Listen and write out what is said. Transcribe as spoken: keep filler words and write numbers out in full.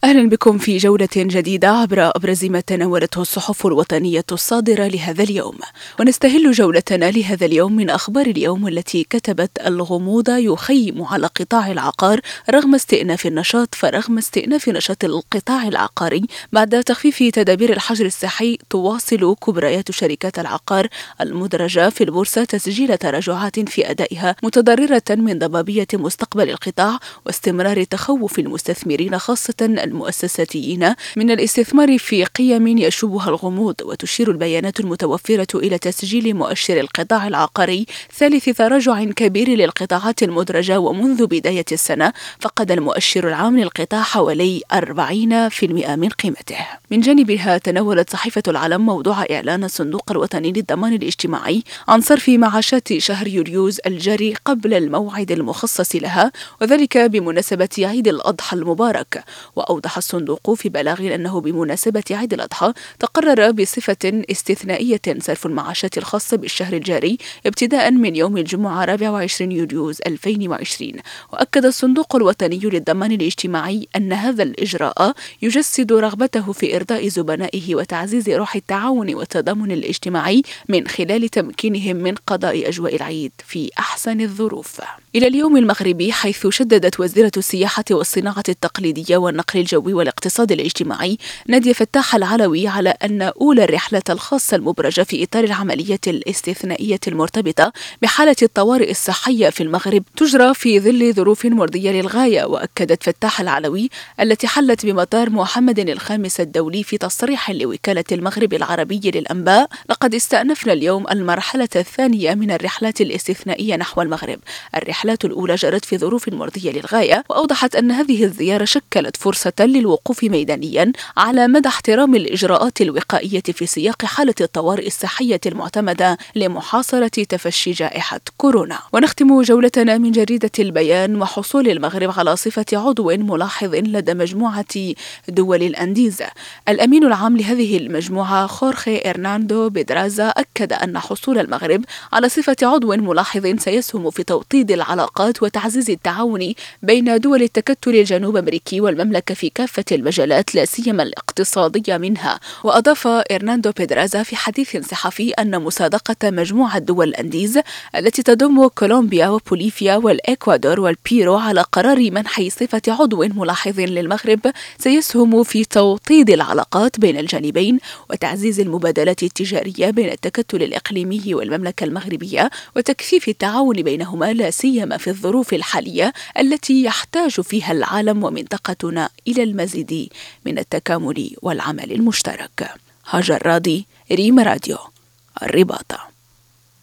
أهلا بكم في جولة جديدة عبر أبرز ما تناولته الصحف الوطنية الصادرة لهذا اليوم. ونستهل جولتنا لهذا اليوم من أخبار اليوم التي كتبت: الغموض يخيم على قطاع العقار رغم استئناف النشاط. فرغم استئناف نشاط القطاع العقاري بعد تخفيف تدابير الحجر الصحي، تواصل كبريات شركات العقار المدرجة في البورصة تسجيل تراجعات في أدائها، متضررة من ضبابية مستقبل القطاع واستمرار تخوف المستثمرين خاصة المؤسساتيين من الاستثمار في قيم يشوبها الغموض. وتشير البيانات المتوفرة إلى تسجيل مؤشر القطاع العقاري ثالث تراجع كبير للقطاعات المدرجة، ومنذ بداية السنة فقد المؤشر العام للقطاع حوالي أربعين بالمئة من قيمته. من جانبها تناولت صحيفة العلم موضوع إعلان الصندوق الوطني للضمان الاجتماعي عن صرف معاشات شهر يوليوز الجاري قبل الموعد المخصص لها، وذلك بمناسبة عيد الأضحى المبارك. وأوضح الصندوق في بلاغ أنه بمناسبة عيد الأضحى تقرر بصفة استثنائية صرف المعاشات الخاصة بالشهر الجاري ابتداء من يوم الجمعة رابع وعشرين يوليوز ألفين وعشرين. وأكد الصندوق الوطني للضمان الاجتماعي أن هذا الإجراء يجسد رغبته في إرضاء زبنائه وتعزيز روح التعاون والتضامن الاجتماعي من خلال تمكينهم من قضاء أجواء العيد في أحسن الظروف. إلى اليوم المغربي، حيث شددت وزيرة السياحة والصناعة التقليدية والنقل الجوي والاقتصاد الاجتماعي نادية فتاح العلوي على أن أولى الرحلة الخاصة المبرجة في إطار العملية الاستثنائية المرتبطة بحالة الطوارئ الصحية في المغرب تجرى في ظل ظروف مرضية للغاية. وأكدت فتاح العلوي التي حلت بمطار محمد الخامس الدولي في تصريح لوكالة المغرب العربي للأنباء: لقد استأنفنا اليوم المرحلة الثانية من الرحلات الاستثنائية نحو المغرب. الرحلات الأولى جرت في ظروف مرضية للغاية، وأوضحت أن هذه الزيارة شكلت فرصة للوقوف ميدانيا على مدى احترام الإجراءات الوقائية في سياق حالة الطوارئ الصحية المعتمدة لمحاصرة تفشي جائحة كورونا. ونختم جولتنا من جريدة البيان وحصول المغرب على صفة عضو ملاحظ لدى مجموعة دول الأنديز. الأمين العام لهذه المجموعة خورخي إرناندو بيدرازا أكد أن حصول المغرب على صفة عضو ملاحظ سيسهم في توطيد العلاقات وتعزيز التعاون بين دول التكتل الجنوب أمريكي والمملكة في كافة المجالات لا سيما الاقتصادية منها. وأضاف إرناندو بيدرازا في حديث صحفي أن مصادقة مجموعة دول الأنديز التي تضم كولومبيا وبوليفيا والإكوادور والبيرو على قرار منح صفة عضو ملاحظ للمغرب سيسهم في توطيد العلاقات بين الجانبين وتعزيز المبادلات التجارية بين التكتل الإقليمي والمملكة المغربية وتكثيف التعاون بينهما لا سيما في الظروف الحالية التي يحتاج فيها العالم ومنطقتنا إلى المزيد من التكامل والعمل المشترك. هاجر راضي، ريم راديو، الرباط.